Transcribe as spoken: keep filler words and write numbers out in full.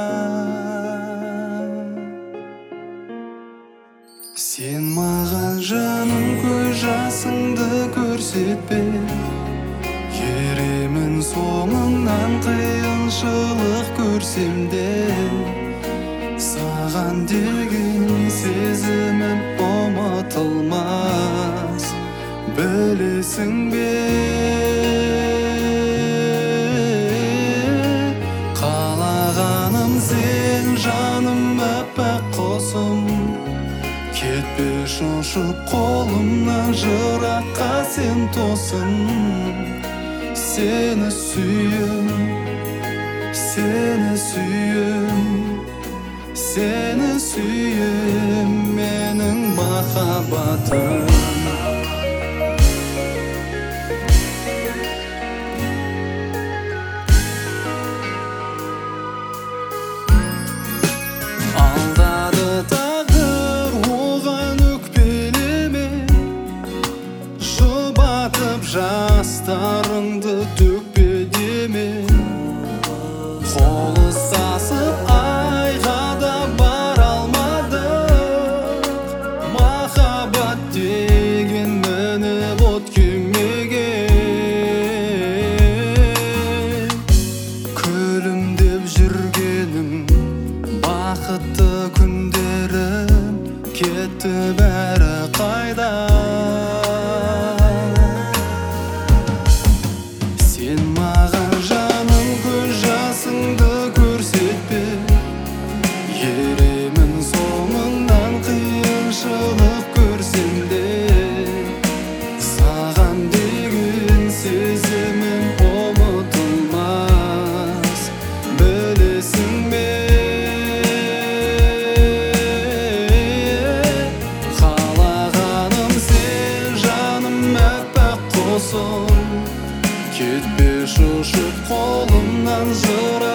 Сен маған жаным көз жасыңды көрсетпе, еремін соңыңнан қиыншылық көрсем де. Саған деген сезімім ұмытылмас, білесің бе? Қалағаным сен жаным әппақ құсым, кетпе шошып қолымнан жыраққа сен тосын. Сені сүйем, сені сүйем, сені сүйем, менің махаббатым. Алдады тағдыр, оған өкпелеме, жұбатып жастарыңды төкпе деме. Қол ұстасып айға да бара алмадық, махаббат деген мініп от кемеге. Күлімдеп жүргенім бақытты күндерім, кетті бәрі қайда? Сен маған жаным көз жасыңды көрсетпе, еремін соңыңнан қиыншылық көрсем де. Саған деген сезімім ұмытылмас, білесің бе? Қалағаным сен жаным әппақ құсым, кетпе шошып қолымнан жыра